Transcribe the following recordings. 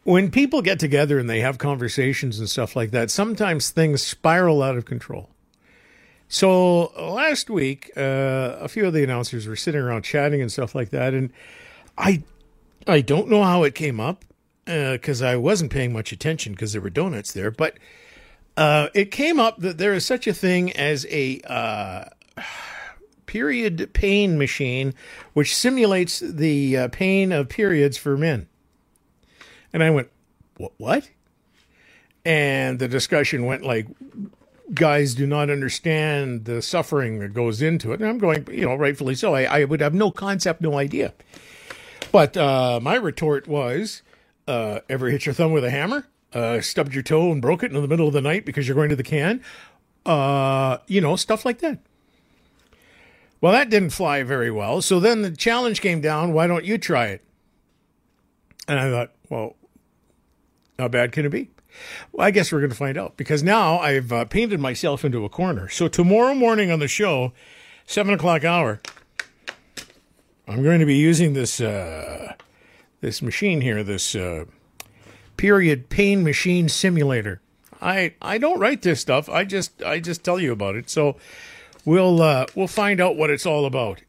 When people get together and they have conversations and stuff like that, sometimes things spiral out of control. So last week, a few of the announcers were sitting around chatting and stuff like that, and I don't know how it came up because I wasn't paying much attention because there were donuts there, but it came up that there is such a thing as a period pain machine which simulates the pain of periods for men. And I went, what? And the discussion went like, guys do not understand the suffering that goes into it. And I'm going, rightfully so. I would have no concept, no idea. But my retort was, ever hit your thumb with a hammer? Stubbed your toe and broke it in the middle of the night because you're going to the can? Stuff like that. Well, that didn't fly very well. So then the challenge came down, why don't you try it? And I thought, well, how bad can it be? Well, I guess we're going to find out because now I've painted myself into a corner. So tomorrow morning on the show, 7 o'clock hour, I'm going to be using this this machine here, this period pain machine simulator. I don't write this stuff. I just tell you about it. So we'll find out what it's all about.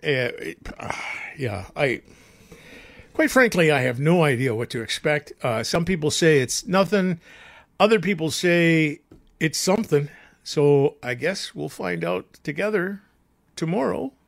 Quite frankly, I have no idea what to expect. Some people say it's nothing. Other people say it's something. So I guess we'll find out together tomorrow.